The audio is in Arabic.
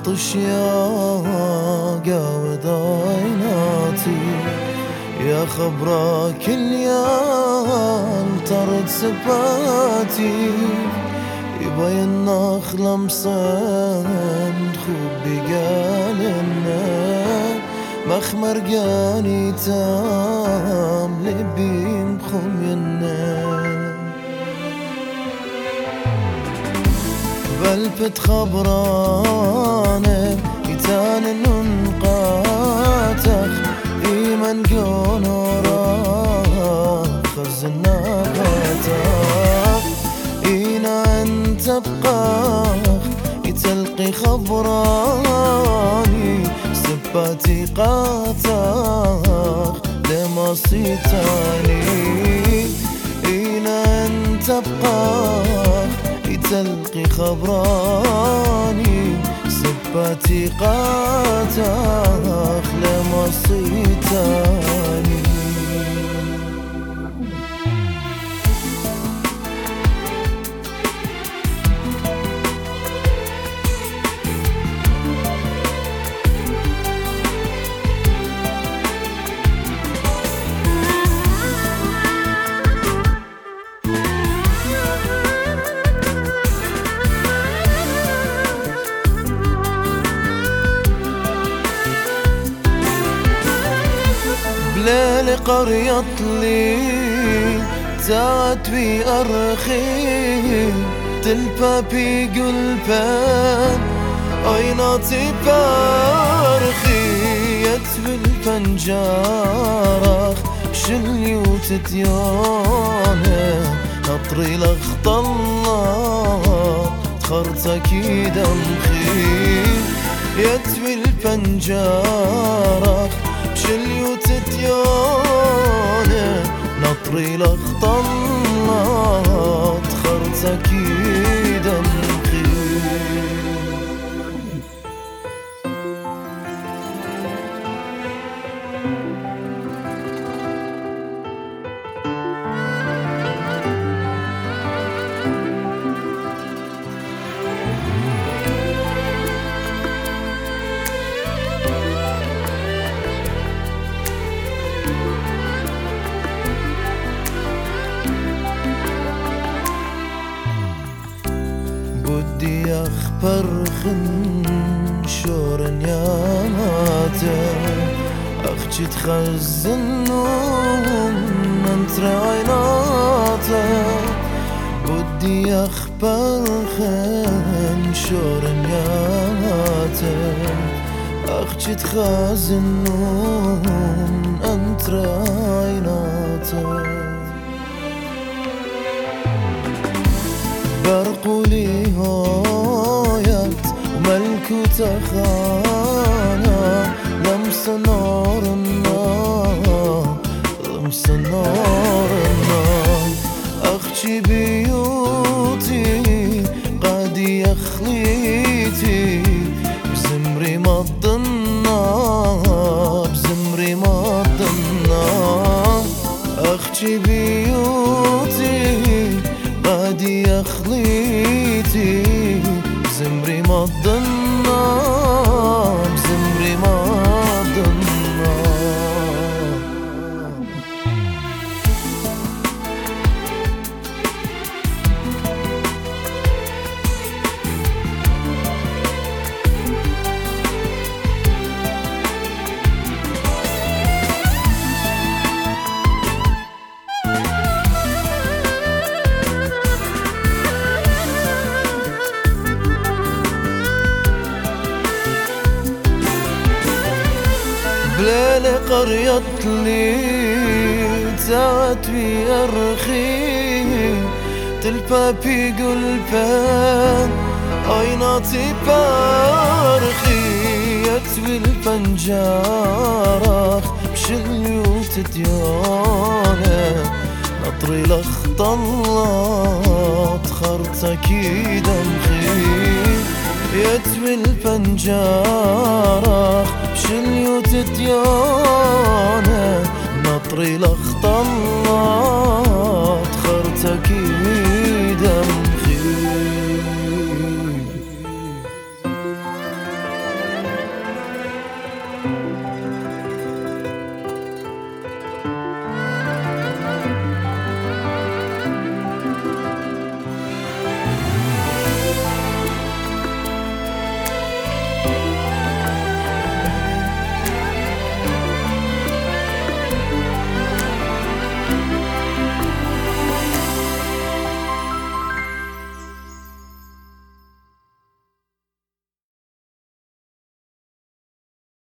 طش يا قاود عيناتي يا خبرك اليال طرد سباتي يبين النخلة مصن خوبي قال مخمر قاني تام لبي مخم بلفت خبرانه يتان ننقاتخ إيمن قنورا خزنا قاتخ إينا أنت بقاخ يتلقي خبراني سباتي قاتخ لما صيتاني إينا أنت بقاخ تلقي خبراني سباتي قاتخ لما صيتاني ليل قرية لي تات في أرخي تلفى في قلبان عيناتي بارخي يتفي الفنجارة شلي وتتيانه نطري لخط الله تخرتك دمخي يتفي الفنجارة شلي وتتيانه نطري لخط الله تخرتك دمخي بدي أخبر شورن يا ماتا أخشي تخزنون انت عيناتا بدي أخبر شورن يا ماتا أخشي تخزنون انت عيناتا برقولي هويت وملكوت خانا لمس نار النار لمس نار النار أخشي بيوتي قادي أخليتي بزمري مض النار بزمري مض النار أخشي بيوتي قادي أخليتي بزمري مض النار بزمري مض النار بليل قرية لي تات في أرخي تلفى في قلبان عيناتي بارخي يتفي الفنجارة بشلي وتتيانه نطري لخط الله تخرتك دمخي يتفي الفنجارة بشلي وتتيانه نطري لخط